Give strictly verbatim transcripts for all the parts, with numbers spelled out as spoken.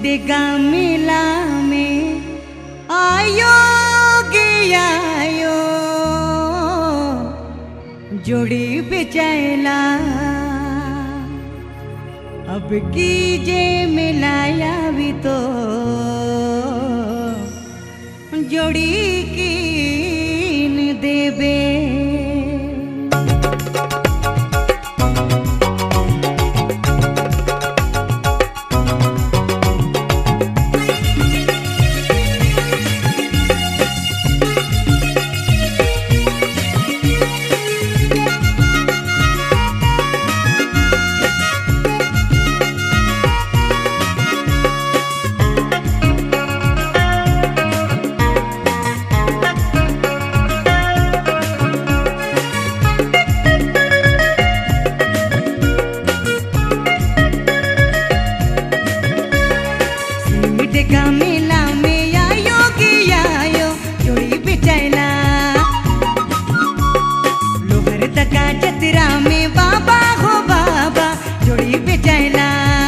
देगा मेला में आयो गे आयो जोड़ी बेचैला अब कीजे मिलाया भी तो जोड़ी कीन देबे देगा मेला में आयो गे आयो जोड़ी बेचैला लोहर तका चतरा में बाबा हो बाबा जोड़ी बेचैला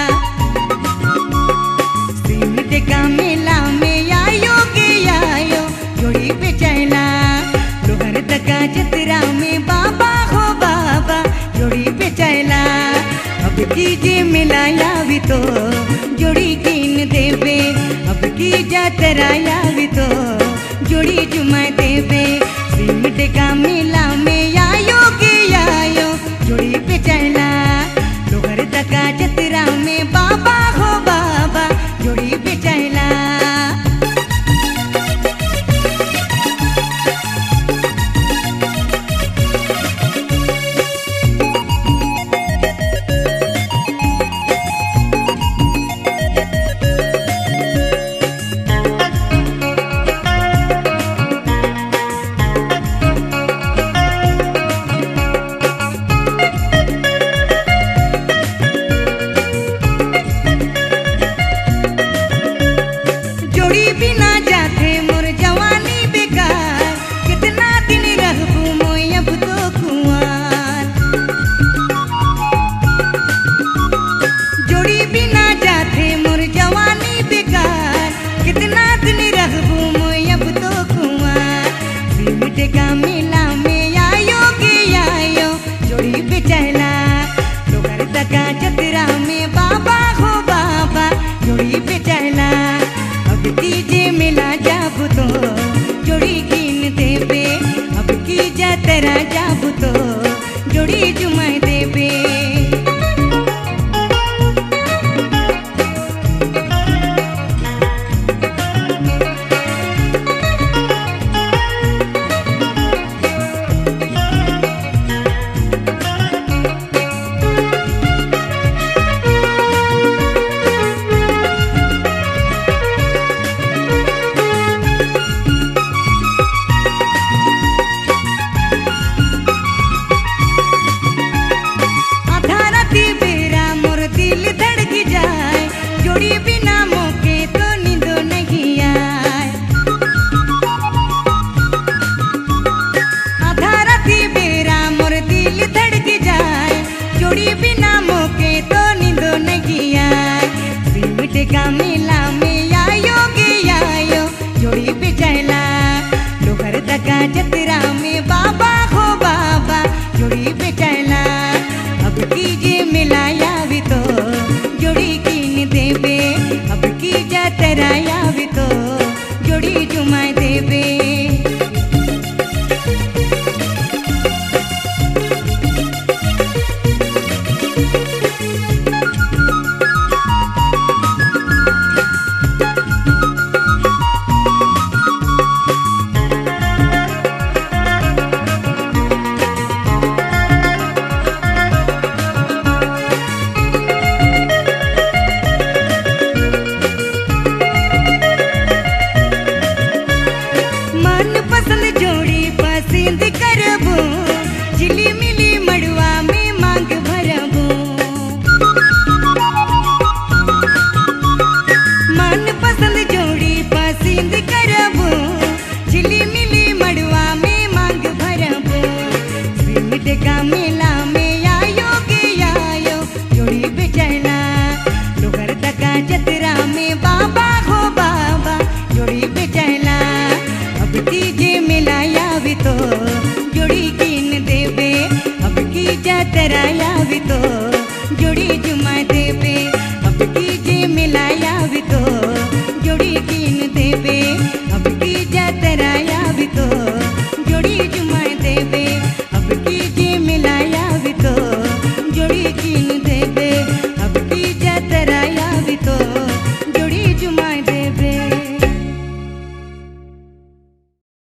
सीम देगा मेला में आयो गे आयो जोड़ी बेचैला लोहर तका चतरा में बाबा हो बाबा जोड़ी बेचैला अब कीजे मिलाया भी तो जोड़ी कीन देबे अब की जातरा भी तो जोड़ी जुमा देबे सीमिट का मेला में आयो गे आयो जोड़ी बेचैला लोहर तका चतरा में बाबा हो बाबा जोड़ी बेचैला बिना जाते मोर जवानी बेकार कितना दिन रहबू मोय अब तो कुंवार जोड़ी बिना जाते मोर जवानी बेकार कितना दिन रहबू मोय अब तो कुंवार सीमिट का मेला में आयो गे आयो जोड़ी बेचैला लोहर तका चतरा में बाबा हो बाबा जोड़ी बेचैला कीजे मिला जाबू तो जोड़ी कीन देबे अब की जातरा जाबू तो जोड़ी जुमा देबे जोड़ी बिना मौके तो नींदो नहीं आए आधा राती बेरा मोर दिल धड़क जाए जोड़ी बिना मौके तो नींदो नहीं आए सीमिट का मेला में आयो गे आयो जोड़ी बेचैला लोहर तका चतरा में बाबा हो बाबा जोड़ी बेचैला अब कीजे मिलाया भी तो जोड़ी कीन देबे अब की जातरा भी तो जोड़ी जुमा देबे का मेला में आयो गे आयो जोड़ी बेचैला लोहर तका चतरा में बा जोड़ी जुमा दे